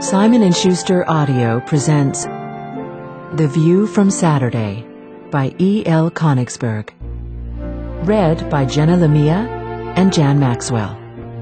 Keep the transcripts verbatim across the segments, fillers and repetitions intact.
Simon and Schuster Audio presents The View from Saturday by E. L. Konigsberg. Read by Jenna Lamia and Jan Maxwell.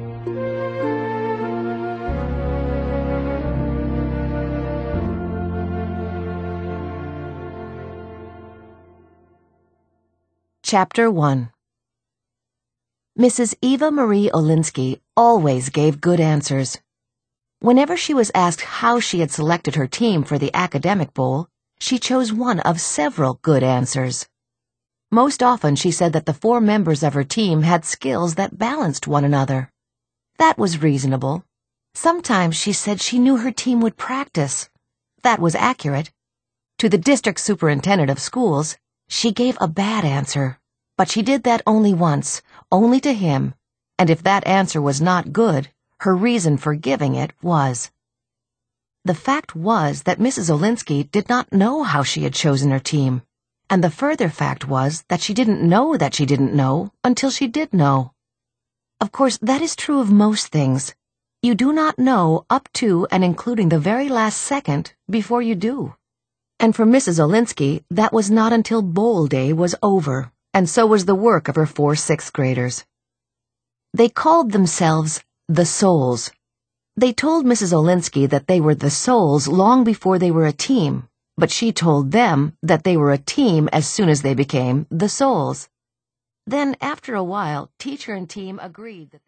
Chapter one. Missus Eva Marie Olinsky always gave good answers. Whenever she was asked how she had selected her team for the academic bowl, she chose one of several good answers. Most often she said that the four members of her team had skills that balanced one another. That was reasonable. Sometimes she said she knew her team would practice. That was accurate. To the district superintendent of schools, she gave a bad answer, but she did that only once, only to him, and if that answer was not good, her reason for giving it was. The fact was that Missus Olinsky did not know how she had chosen her team, and the further fact was that she didn't know that she didn't know until she did know. Of course, that is true of most things. You do not know up to and including the very last second before you do. And for Missus Olinsky, that was not until bowl day was over, and so was the work of her four sixth graders. They called themselves the Souls. They told Missus Olinsky that they were the Souls long before they were a team, but she told them that they were a team as soon as they became the Souls. Then, after a while, teacher and team agreed that they